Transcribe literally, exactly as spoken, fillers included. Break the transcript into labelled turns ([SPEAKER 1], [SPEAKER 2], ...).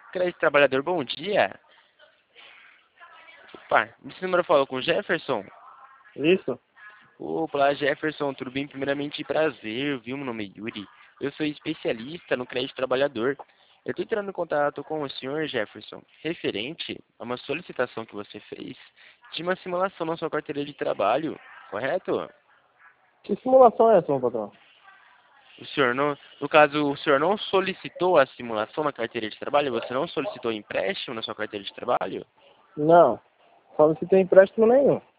[SPEAKER 1] Crédito Trabalhador, bom dia. Opa, esse número falou com o Jefferson?
[SPEAKER 2] Isso?
[SPEAKER 1] Opa, Jefferson, tudo bem? Primeiramente, prazer, viu? Meu nome é Yuri. Eu sou especialista no Crédito Trabalhador. Eu estou entrando em contato com o senhor Jefferson, referente a uma solicitação que você fez de uma simulação na sua carteira de trabalho, correto?
[SPEAKER 2] Que simulação é essa, meu patrão?
[SPEAKER 1] O senhor não, no caso, o senhor não solicitou a simulação na carteira de trabalho? Você não solicitou empréstimo na sua carteira de trabalho?
[SPEAKER 2] Não. Só não se tem empréstimo nenhum.